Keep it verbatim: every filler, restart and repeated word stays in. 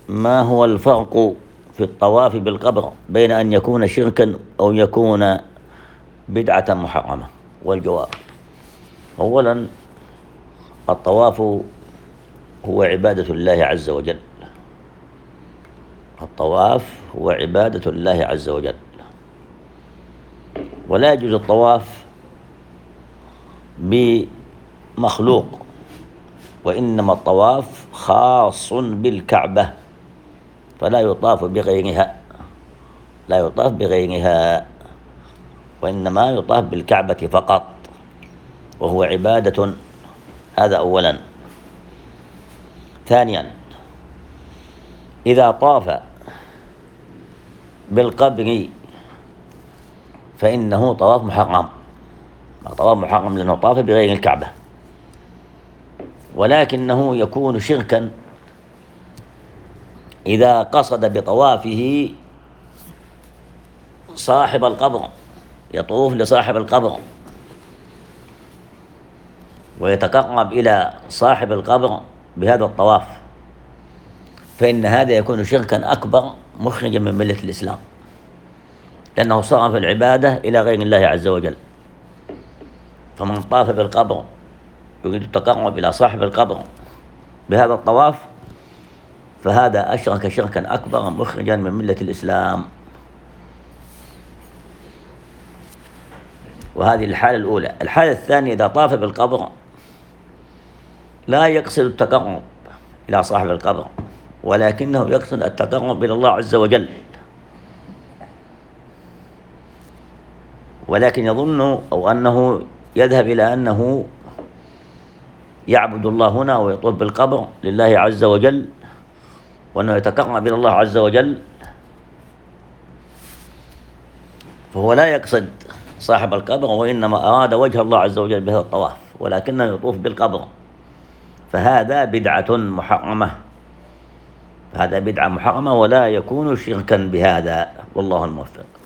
ما هو الفرق في الطواف بالقبر بين أن يكون شركا أو يكون بدعة محرمة؟ والجواب: أولا، الطواف هو عبادة الله عز وجل. الطواف هو عبادة الله عز وجل، ولا يجوز الطواف بمخلوق، وإنما الطواف خاص بالكعبة، فلا يطاف بغيرها لا يطاف بغيرها وإنما يطاف بالكعبة فقط، وهو عبادة. هذا أولا. ثانيا، إذا طاف بالقبر فإنه طواف محرم طواف محرم لأنه طاف بغير الكعبة، ولكنه يكون شركا إذا قصد بطوافه صاحب القبر، يطوف لصاحب القبر ويتقرب إلى صاحب القبر بهذا الطواف، فإن هذا يكون شركا أكبر مخرجا من ملة الإسلام، لأنه صرف العبادة إلى غير الله عز وجل. فمن طاف بالقبر يريد التقرب إلى صاحب القبر بهذا الطواف فهذا أشرك شركا أكبر مخرجا من ملة الإسلام. وهذه الحالة الأولى. الحالة الثانية، إذا طاف بالقبر لا يقصد التقرب إلى صاحب القبر، ولكنه يقصد التقرب إلى الله عز وجل، ولكن يظن أو أنه يذهب إلى أنه يعبد الله هنا ويطوف بالقبر لله عز وجل، وأنه يتقرب إلى الله عز وجل، فهو لا يقصد صاحب القبر، وإنما أراد وجه الله عز وجل بهذا الطواف، ولكنه يطوف بالقبر، فهذا بدعة محرمة هذا بدعة محرمة ولا يكون شركا بهذا، والله الموفق.